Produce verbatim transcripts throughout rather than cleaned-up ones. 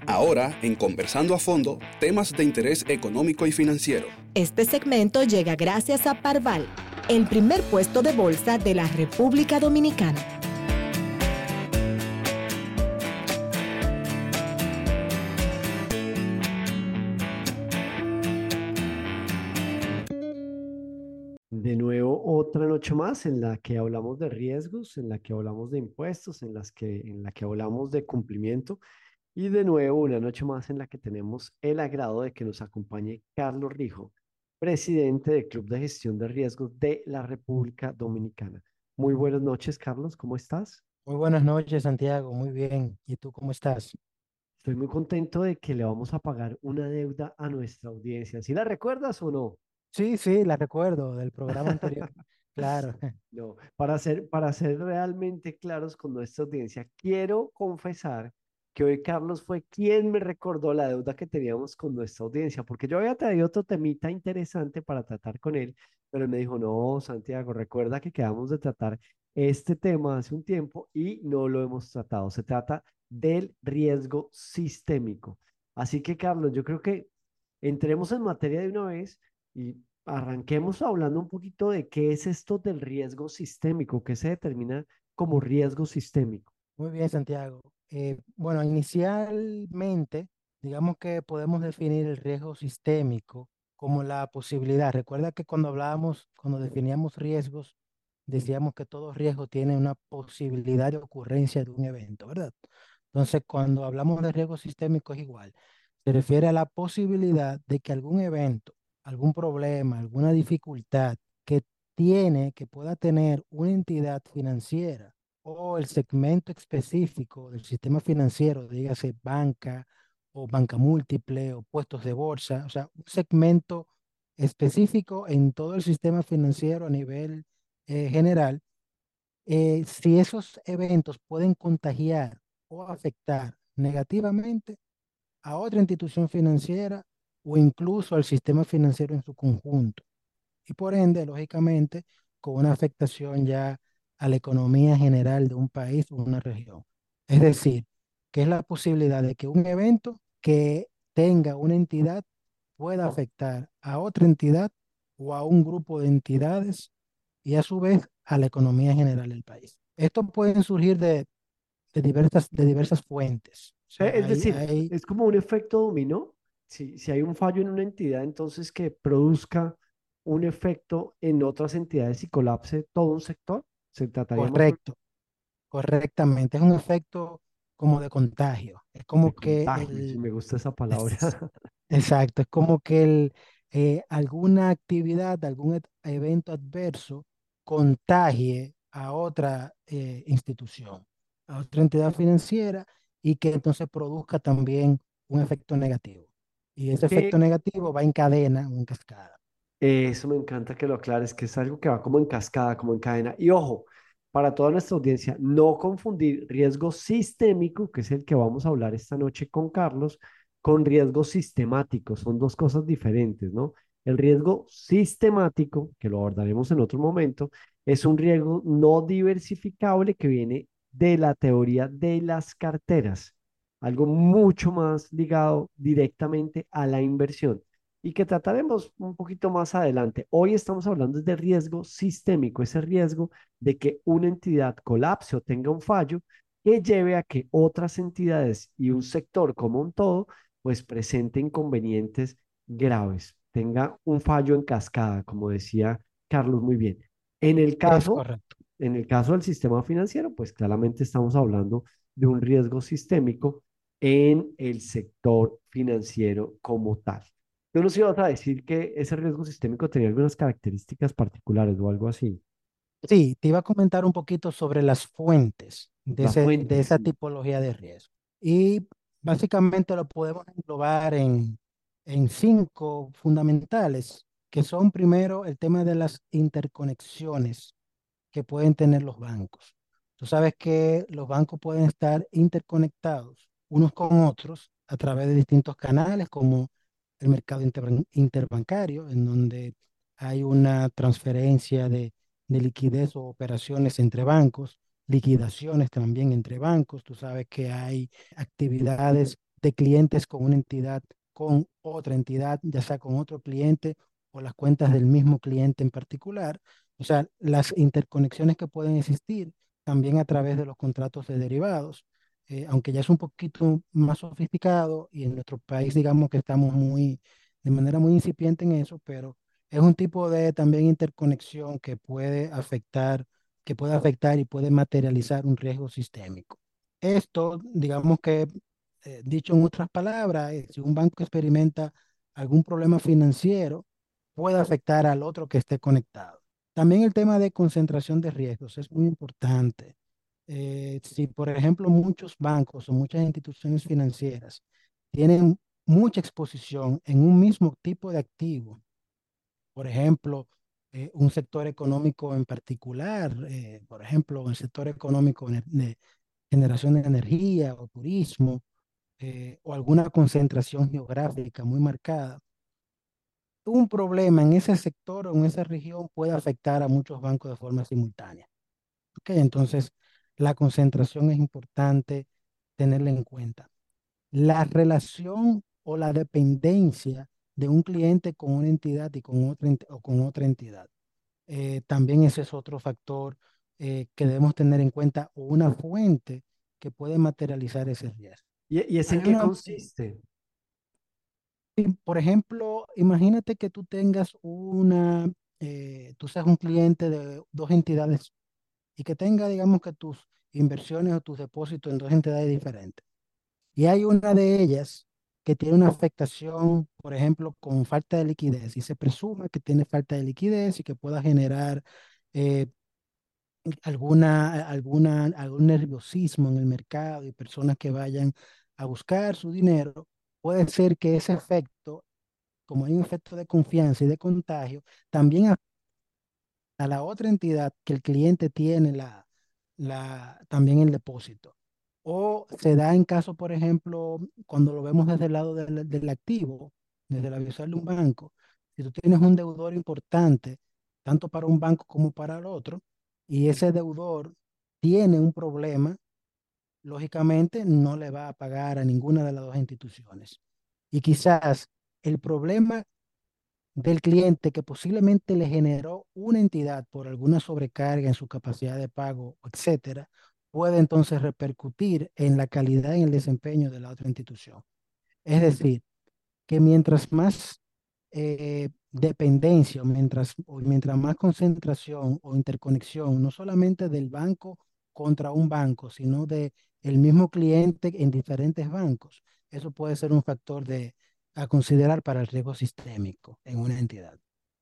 Ahora, en Conversando a Fondo, temas de interés económico y financiero. Este segmento llega gracias a Parval, el primer puesto de bolsa de la República Dominicana. De nuevo, otra noche más en la que hablamos de riesgos, en la que hablamos de impuestos, en las que, en la que hablamos de cumplimiento. Y de nuevo, una noche más en la que tenemos el agrado de que nos acompañe Carlos Rijo, presidente del Club de Gestión de Riesgos de la República Dominicana. Muy buenas noches, Carlos, ¿cómo estás? Muy buenas noches, Santiago. Muy bien. ¿Y tú cómo estás? Estoy muy contento de que le vamos a pagar una deuda a nuestra audiencia. ¿Sí la recuerdas o no? Sí, sí, la recuerdo del programa anterior. Claro. No, para ser, para ser realmente claros con nuestra audiencia, quiero confesar que hoy Carlos fue quien me recordó la deuda que teníamos con nuestra audiencia, porque yo había traído otro temita interesante para tratar con él, pero él me dijo, no, Santiago, recuerda que quedamos de tratar este tema hace un tiempo y no lo hemos tratado. Se trata del riesgo sistémico. Así que, Carlos, yo creo que entremos en materia de una vez y arranquemos hablando un poquito de qué es esto del riesgo sistémico, qué se determina como riesgo sistémico. Muy bien, Santiago. Eh, bueno, inicialmente, digamos que podemos definir el riesgo sistémico como la posibilidad. Recuerda que cuando hablábamos, cuando definíamos riesgos, decíamos que todo riesgo tiene una posibilidad de ocurrencia de un evento, ¿verdad? Entonces, cuando hablamos de riesgo sistémico es igual. Se refiere a la posibilidad de que algún evento, algún problema, alguna dificultad que tiene, que pueda tener una entidad financiera o el segmento específico del sistema financiero, dígase banca o banca múltiple o puestos de bolsa, o sea, un segmento específico en todo el sistema financiero a nivel eh, general, eh, si esos eventos pueden contagiar o afectar negativamente a otra institución financiera o incluso al sistema financiero en su conjunto. Y por ende, lógicamente, con una afectación ya a la economía general de un país o una región. Es decir, que es la posibilidad de que un evento que tenga una entidad pueda afectar a otra entidad o a un grupo de entidades y a su vez a la economía general del país. Esto puede surgir de, de diversas, de diversas fuentes. O Eh, sea, Es hay, decir, hay, es como un efecto dominó. Si, si hay un fallo en una entidad, entonces que produzca un efecto en otras entidades y colapse todo un sector, se trataría más o menos correcto, correctamente, es un efecto como de contagio. Es de como que contagio, si el, me gusta esa palabra. es- exacto, es como que el, eh, alguna actividad, algún et- evento adverso contagie a otra eh, institución, a otra entidad financiera y que entonces produzca también un efecto negativo. Y ese efecto Que negativo va en cadena o en cascada. Eso me encanta que lo aclares, que es algo que va como en cascada, como en cadena. Y ojo, para toda nuestra audiencia, no confundir riesgo sistémico, que es el que vamos a hablar esta noche con Carlos, con riesgo sistemático. Son dos cosas diferentes, ¿no? El riesgo sistemático, que lo abordaremos en otro momento, es un riesgo no diversificable que viene de la teoría de las carteras, algo mucho más ligado directamente a la inversión y que trataremos un poquito más adelante. Hoy estamos hablando de riesgo sistémico, ese riesgo de que una entidad colapse o tenga un fallo que lleve a que otras entidades y un sector como un todo, pues presente inconvenientes graves, tenga un fallo en cascada, como decía Carlos muy bien. En el Es caso, correcto. en el caso del sistema financiero, pues claramente estamos hablando de un riesgo sistémico en el sector financiero como tal. Tú nos ibas a decir que ese riesgo sistémico tenía algunas características particulares o algo así. Sí, te iba a comentar un poquito sobre las fuentes de, La ese- fuente, de esa sí. tipología de riesgo. Y básicamente lo podemos englobar en, en cinco fundamentales, que son primero el tema de las interconexiones que pueden tener los bancos. Tú sabes que los bancos pueden estar interconectados unos con otros a través de distintos canales, como el mercado interban- interbancario, en donde hay una transferencia de, de liquidez o operaciones entre bancos, liquidaciones también entre bancos. Tú sabes que hay actividades de clientes con una entidad, con otra entidad, ya sea con otro cliente o las cuentas del mismo cliente en particular. O sea, las interconexiones que pueden existir también a través de los contratos de derivados, eh, aunque ya es un poquito más sofisticado y en nuestro país digamos que estamos muy, de manera muy incipiente en eso, pero es un tipo de también interconexión que puede afectar, que puede afectar y puede materializar un riesgo sistémico. Esto, digamos que, eh, dicho en otras palabras, eh, si un banco experimenta algún problema financiero, puede afectar al otro que esté conectado. También el tema de concentración de riesgos es muy importante. Eh, si, por ejemplo, muchos bancos o muchas instituciones financieras tienen mucha exposición en un mismo tipo de activo, por ejemplo, eh, un sector económico en particular, eh, por ejemplo, el sector económico de, de generación de energía o turismo, eh, o alguna concentración geográfica muy marcada, un problema en ese sector o en esa región puede afectar a muchos bancos de forma simultánea. ¿Ok? Entonces, la concentración es importante tenerla en cuenta. La relación o la dependencia de un cliente con una entidad y con otra, ent- o con otra entidad. Eh, también ese es otro factor eh, que debemos tener en cuenta o una fuente que puede materializar ese riesgo. ¿Y, y es en Hay qué una, eh, consiste? sí, por ejemplo, imagínate que tú tengas una, eh, tú seas un cliente de dos entidades y que tenga, digamos que tus inversiones o tus depósitos en dos entidades diferentes. Y hay una de ellas que tiene una afectación, por ejemplo, con falta de liquidez y se presume que tiene falta de liquidez y que pueda generar eh, alguna, alguna, algún nerviosismo en el mercado y personas que vayan a buscar su dinero. Puede ser que ese efecto, como hay un efecto de confianza y de contagio, también a, a la otra entidad que el cliente tiene la, la, también el depósito. O se da en caso, por ejemplo, cuando lo vemos desde el lado del, del activo, desde la visual de un banco, si tú tienes un deudor importante, tanto para un banco como para el otro, y ese deudor tiene un problema, lógicamente no le va a pagar a ninguna de las dos instituciones. Y quizás el problema del cliente que posiblemente le generó una entidad por alguna sobrecarga en su capacidad de pago, etcétera, puede entonces repercutir en la calidad y en el desempeño de la otra institución. Es decir, que mientras más eh, dependencia o mientras, o mientras más concentración o interconexión, no solamente del banco contra un banco, sino de el mismo cliente en diferentes bancos, eso puede ser un factor de, a considerar para el riesgo sistémico en una entidad.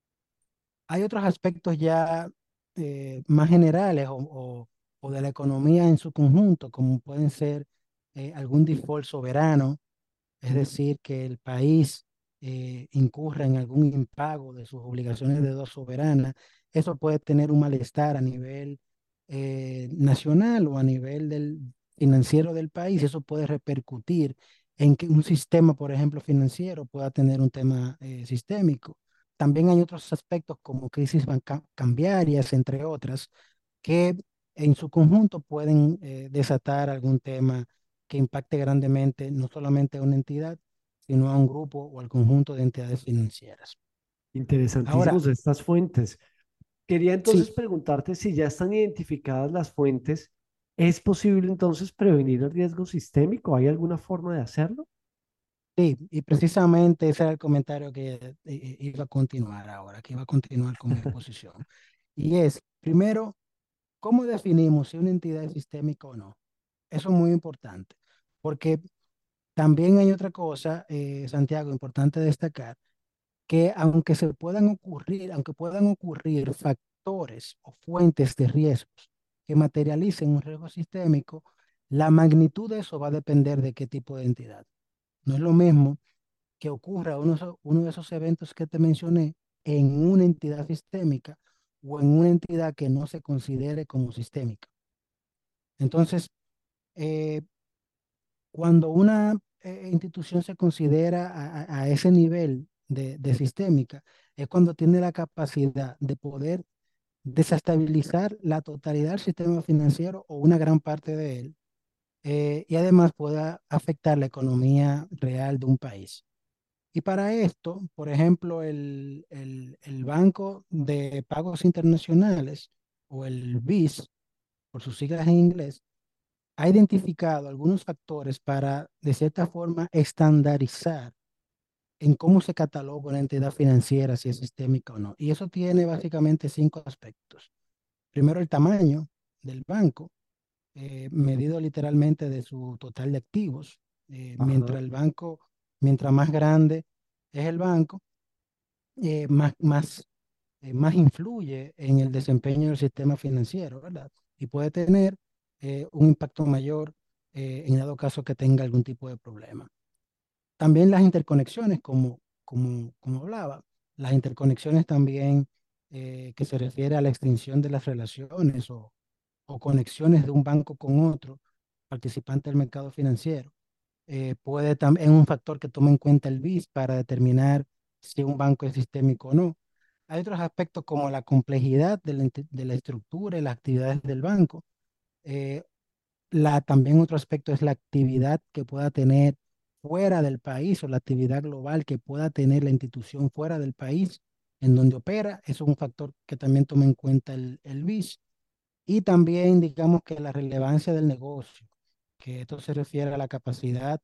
Hay otros aspectos ya eh, más generales o, o- o de la economía en su conjunto, como pueden ser eh, algún default soberano, es decir, que el país eh, incurra en algún impago de sus obligaciones de deuda soberana. Eso puede tener un malestar a nivel eh, nacional o a nivel del financiero del país. Eso puede repercutir en que un sistema, por ejemplo, financiero pueda tener un tema eh, sistémico. También hay otros aspectos como crisis banca- cambiarias, entre otras, que en su conjunto pueden eh, desatar algún tema que impacte grandemente no solamente a una entidad, sino a un grupo o al conjunto de entidades financieras. Ahora, Interesantísimos estas fuentes. Quería sí, entonces preguntarte si ya están identificadas las fuentes, ¿es posible entonces prevenir el riesgo sistémico? ¿Hay alguna forma de hacerlo? sí, y precisamente ese era el comentario que eh, eh, iba a continuar ahora, que iba a continuar con mi exposición. Y es, primero, ¿cómo definimos si una entidad es sistémica o no? Eso es muy importante, porque también hay otra cosa, eh, Santiago, importante destacar, que aunque se puedan ocurrir, aunque puedan ocurrir factores o fuentes de riesgos que materialicen un riesgo sistémico, la magnitud de eso va a depender de qué tipo de entidad. No es lo mismo que ocurra uno, de esos- uno de esos eventos que te mencioné en una entidad sistémica o en una entidad que no se considere como sistémica. Entonces, eh, cuando una eh, institución se considera a, a- a ese nivel de, de sistémica, es cuando tiene la capacidad de poder desestabilizar la totalidad del sistema financiero o una gran parte de él, eh, y además pueda afectar la economía real de un país. Y para esto, por ejemplo, el, el- el Banco de Pagos Internacionales o el B I S, por sus siglas en inglés, ha identificado algunos factores para, de cierta forma, estandarizar en cómo se cataloga una entidad financiera, si es sistémica o no. Y eso tiene básicamente cinco aspectos. Primero, el tamaño del banco, eh, medido literalmente de su total de activos. Eh, Ajá. mientras el banco, mientras más grande es el banco, eh, más, más, eh, más influye en el desempeño del sistema financiero, ¿verdad? Y puede tener eh, un impacto mayor eh, en dado caso que tenga algún tipo de problema. También las interconexiones, como, como, como hablaba, las interconexiones también eh, que se refiere a la extinción de las relaciones o, o conexiones de un banco con otro participante del mercado financiero. Eh, puede también, es un factor que toma en cuenta el B I S para determinar si un banco es sistémico o no. Hay otros aspectos como la complejidad de la, ent- de la estructura y las actividades del banco. Eh, la, también otro aspecto es la actividad que pueda tener fuera del país o la actividad global que pueda tener la institución fuera del país en donde opera. Eso es un factor que también toma en cuenta el, el B I S. Y también, digamos que la relevancia del negocio, que esto se refiere a la capacidad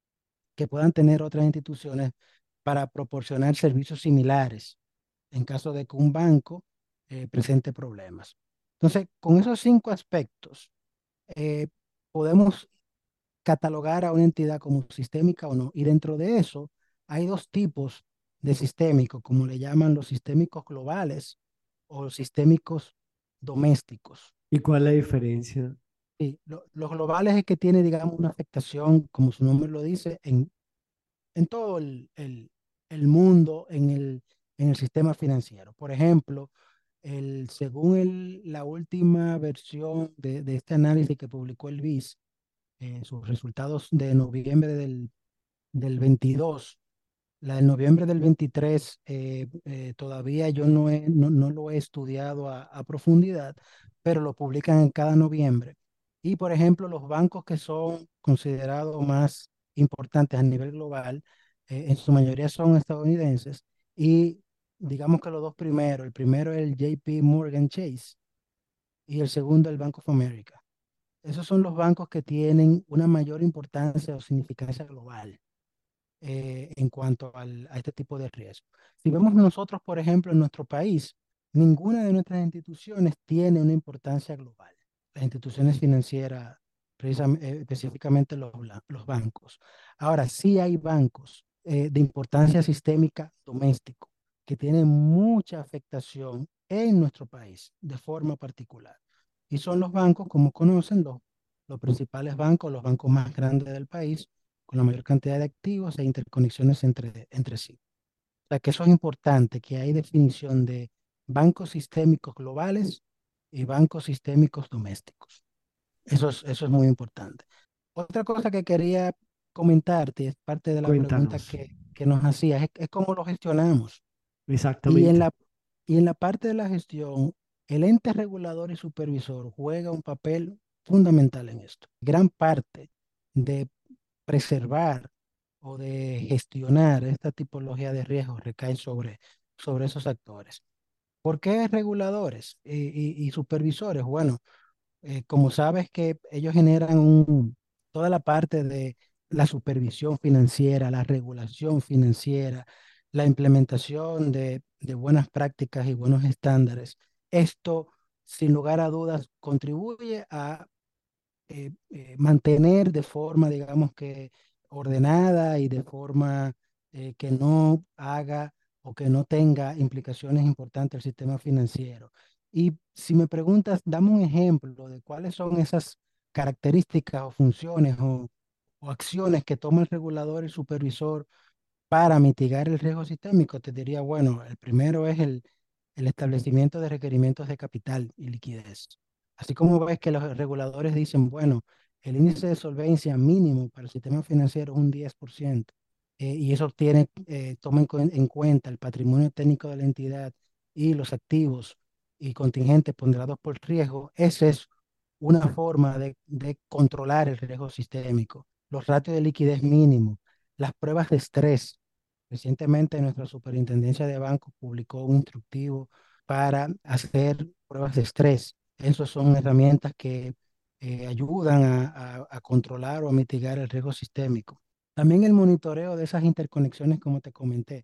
que puedan tener otras instituciones para proporcionar servicios similares en caso de que un banco eh, presente problemas. Entonces, con esos cinco aspectos, eh, podemos catalogar a una entidad como sistémica o no. Y dentro de eso, hay dos tipos de sistémicos, como le llaman los sistémicos globales o los sistémicos domésticos. ¿Y cuál es la diferencia? Sí, lo- los globales es que tiene, digamos, una afectación, como su nombre lo dice, en, en todo el, el- el mundo, en el, en el sistema financiero. Por ejemplo, el, según el- la última versión de, de este análisis que publicó el B I S, eh, sus resultados de noviembre del, del veintidós, la del noviembre del veintitrés, eh, eh, todavía yo no, he- no, no lo he estudiado a, a profundidad, pero lo publican en cada noviembre. Y, por ejemplo, los bancos que son considerados más importantes a nivel global, eh, en su mayoría son estadounidenses. Y digamos que los dos primeros, el primero es el J P Morgan Chase y el segundo el Bank of America. Esos son los bancos que tienen una mayor importancia o significancia global eh, en cuanto al- a este tipo de riesgo. Si vemos nosotros, por ejemplo, en nuestro país, ninguna de nuestras instituciones tiene una importancia global. Las instituciones financieras, precisam- eh, específicamente los, bla- los bancos. Ahora, sí hay bancos eh, de importancia sistémica doméstico que tienen mucha afectación en nuestro país de forma particular. Y son los bancos, como conocen, los, los principales bancos, los bancos más grandes del país, con la mayor cantidad de activos e interconexiones entre, entre sí. O sea que eso es importante, que hay definición de bancos sistémicos globales y bancos sistémicos domésticos. Eso es, eso es muy importante. Otra cosa que quería comentarte, es parte de la pregunta Cuéntanos. que, que nos hacías, es, es cómo lo gestionamos. Y en Exactamente. la, y en la parte de la gestión, el ente regulador y supervisor juega un papel fundamental en esto. Gran parte de preservar o de gestionar esta tipología de riesgos recae sobre, sobre esos actores. ¿Por qué reguladores y, y- y supervisores? Bueno, eh, como sabes que ellos generan un- toda la parte de la supervisión financiera, la regulación financiera, la implementación de, de buenas prácticas y buenos estándares. Esto, sin lugar a dudas, contribuye a eh, eh, mantener de forma, digamos que ordenada y de forma eh, que no haga o que no tenga implicaciones importantes al sistema financiero. Y si me preguntas, dame un ejemplo de cuáles son esas características o funciones o, o acciones que toma el regulador y el supervisor para mitigar el riesgo sistémico. Te diría, bueno, el primero es el, el establecimiento de requerimientos de capital y liquidez. Así como ves que los reguladores dicen, bueno, el índice de solvencia mínimo para el sistema financiero es un diez por ciento, eh, y eso tiene, eh, toma en, cuen- en cuenta el patrimonio técnico de la entidad y los activos y contingentes ponderados por riesgo. Ese es una forma de, de controlar el riesgo sistémico, los ratios de liquidez mínimo, las pruebas de estrés. Recientemente nuestra superintendencia de bancos publicó un instructivo para hacer pruebas de estrés. Esas son herramientas que eh, ayudan a, a- a controlar o a mitigar el riesgo sistémico. También el monitoreo de esas interconexiones, como te comenté,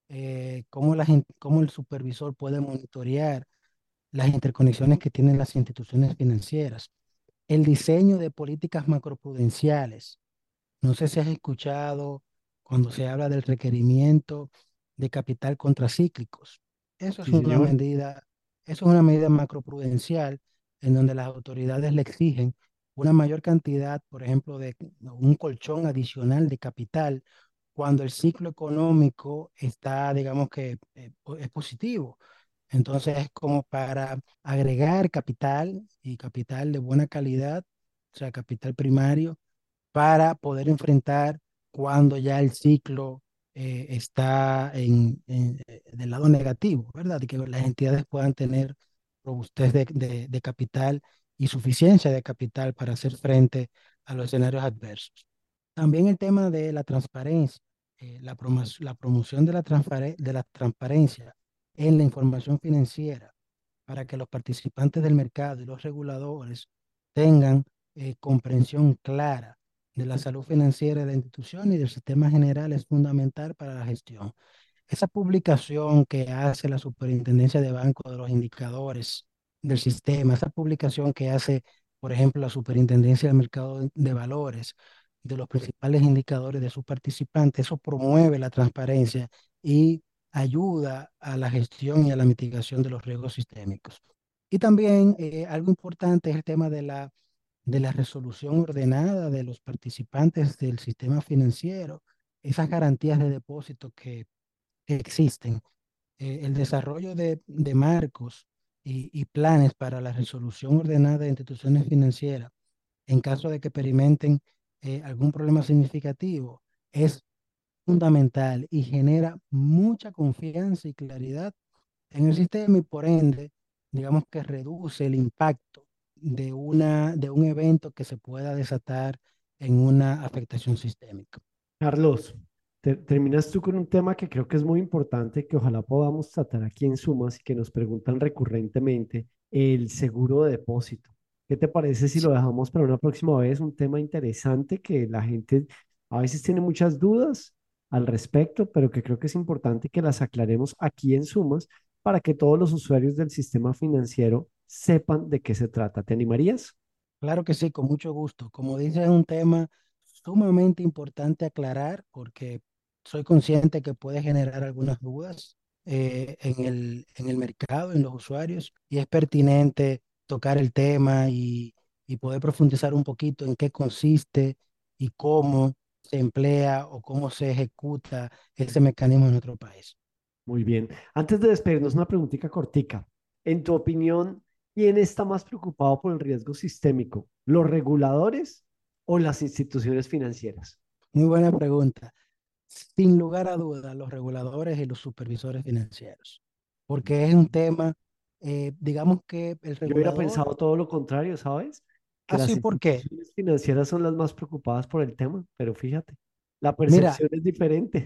eh, cómo, la gen- cómo el supervisor puede monitorear las interconexiones que tienen las instituciones financieras. El diseño de políticas macroprudenciales. No sé si has escuchado cuando se habla del requerimiento de capital contracíclicos. Eso es Sí, una señor. medida, eso es una medida macroprudencial en donde las autoridades le exigen una mayor cantidad, por ejemplo, de un colchón adicional de capital cuando el ciclo económico está, digamos que, eh, po- es positivo. Entonces es como para agregar capital y capital de buena calidad, o sea, capital primario para poder enfrentar cuando ya el ciclo eh, está en, en, eh, del lado negativo, ¿verdad? Y que las entidades puedan tener robustez de, de, de capital y suficiencia de capital para hacer frente a los escenarios adversos. También el tema de la transparencia, eh, la, promo la promoción de la, transpare de la transparencia en la información financiera para que los participantes del mercado y los reguladores tengan eh, comprensión clara de la salud financiera de la institución y del sistema general es fundamental para la gestión. Esa publicación que hace la Superintendencia de Banco de los indicadores del sistema, esa publicación que hace, por ejemplo, la Superintendencia del Mercado de de Valores, de los principales indicadores de sus participantes, eso promueve la transparencia y ayuda a la gestión y a la mitigación de los riesgos sistémicos. Y también eh, algo importante es el tema de la, de la resolución ordenada de los participantes del sistema financiero, esas garantías de depósito que que existen, eh, el desarrollo de, de marcos y, y planes para la resolución ordenada de instituciones financieras en caso de que experimenten eh, algún problema significativo es fundamental y genera mucha confianza y claridad en el sistema y por ende, digamos que reduce el impacto de, una, de un evento que se pueda desatar en una afectación sistémica. Carlos, te- terminas tú con un tema que creo que es muy importante, que ojalá podamos tratar aquí en Sumas y que nos preguntan recurrentemente, el seguro de depósito. ¿Qué te parece si lo dejamos para una próxima vez? Un tema interesante que la gente a veces tiene muchas dudas al respecto, pero que creo que es importante que las aclaremos aquí en Sumas para que todos los usuarios del sistema financiero sepan de qué se trata. ¿Te animarías? Claro que sí, con mucho gusto. Como dices, es un tema sumamente importante aclarar porque soy consciente que puede generar algunas dudas eh, en el, en el mercado, en los usuarios, y es pertinente tocar el tema y, y poder profundizar un poquito en qué consiste y cómo se emplea o cómo se ejecuta ese mecanismo en nuestro país. Muy bien. Antes de despedirnos, una preguntita cortica. En tu opinión, ¿quién está más preocupado por el riesgo sistémico? ¿Los reguladores o las instituciones financieras? Muy buena pregunta. Sin lugar a dudas, los reguladores y los supervisores financieros, porque es un tema, eh, digamos que el Yo hubiera regulador, pensado todo lo contrario, ¿sabes? Que las así porque, instituciones financieras son las más preocupadas por el tema, pero fíjate, la mira, percepción es diferente.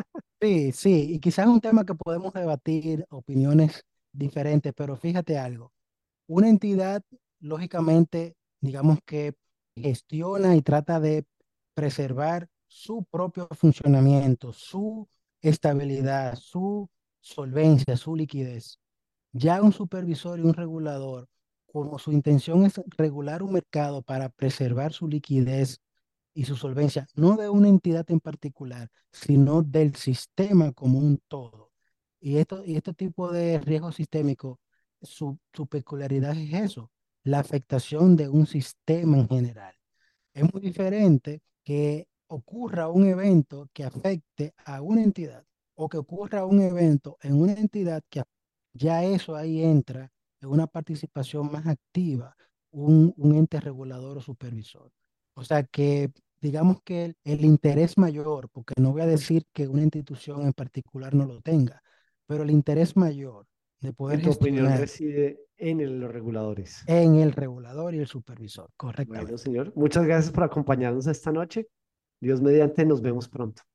sí, sí, y quizás es un tema que podemos debatir, opiniones diferentes, pero fíjate algo, una entidad, lógicamente, digamos que gestiona y trata de preservar su propio funcionamiento, su estabilidad, su solvencia, su liquidez. Ya un supervisor y un regulador, como su intención es regular un mercado para preservar su liquidez y su solvencia, no de una entidad en particular, sino del sistema como un todo. Y esto, y este tipo de riesgo sistémico, su, su peculiaridad es eso, la afectación de un sistema en general. Es muy diferente que ocurra un evento que afecte a una entidad o que ocurra un evento en una entidad que ya eso ahí entra en una participación más activa, un, un ente regulador o supervisor. O sea que digamos que el, el interés mayor, porque no voy a decir que una institución en particular no lo tenga, pero el interés mayor de poder En tu opinión gestionar reside en el- los reguladores. en el regulador y el supervisor, Bueno, correctamente. señor, muchas gracias por acompañarnos esta noche. Dios mediante, nos vemos pronto.